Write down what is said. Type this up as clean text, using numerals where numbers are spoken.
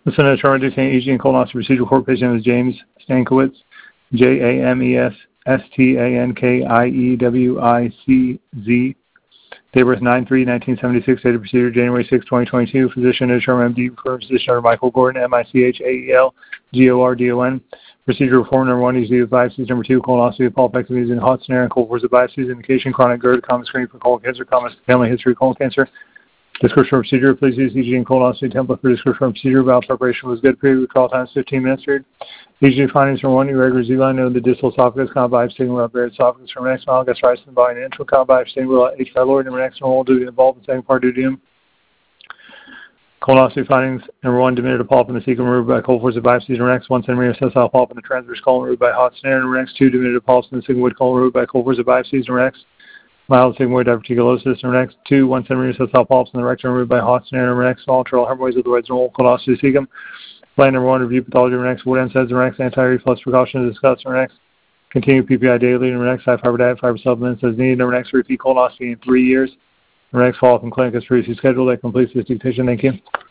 Listen to Charlie Dictating EG and colonoscopy procedure report. Patient is James Stankiewicz, JamesStankiewiczz. Date of birth 9/3/1976. Date of procedure January 6, 2022. Physician is Sherman MD. Physician Dr. Michael Gordon, MICHAELGORDON. Procedure reform number 1, easy with biopsies. Number 2, colonoscopy of Paul Peck using hot snare and cold force of biopsies. Indication chronic GERD, common screening for colon cancer, common family history of colon cancer. Description of procedure, please use EG and colonoscopy template for description of procedure. Valve preparation was good. Period withdrawal time is 15 minutes. Period. EG findings from 1, irregular Z-line of the distal esophagus, common biopsy without buried esophagus from next mile, gastritis in the body, and intro common biopsy without H. pylori, number next normal due to involved in second part duodenum. Colonoscopy findings, number 1, diminutive polyp in the cecum removed by cold force of biopsies. Number next, 1 centimeter sessile polyp in the transverse colon removed by hot snare. Number next, 2, diminutive polyps in the sigmoid colon removed by cold force of biopsies. Number next, mild sigmoid diverticulosis. Number next, 2, 1 centimeter sessile polyps in the rectum removed by hot snare. Number next, small internal hemorrhoids otherwise normal colonoscopy cecum. Plan number 1, review pathology. Number next, what NSAIDs. Number next, anti-reflux precautions discussed. Number next, continue PPI daily. Number next, high fiber diet, fiber supplements as needed. Number next, repeat colonoscopy in 3 years. Number next, follow-up in clinic as previously scheduled. That completes this dictation. Thank you.